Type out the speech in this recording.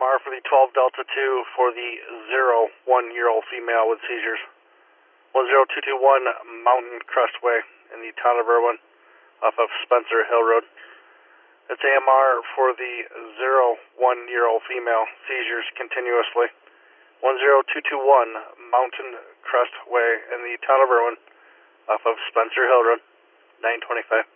AMR for the 12 Delta 2 for the 1-year-old female with seizures. 10221 Mountain Crest Way in the town of Irwin off of Spencer Hill Road. It's AMR for the 1-year-old female, seizures continuously. 10221 Mountain Crest Way in the town of Irwin off of Spencer Hill Road, 925.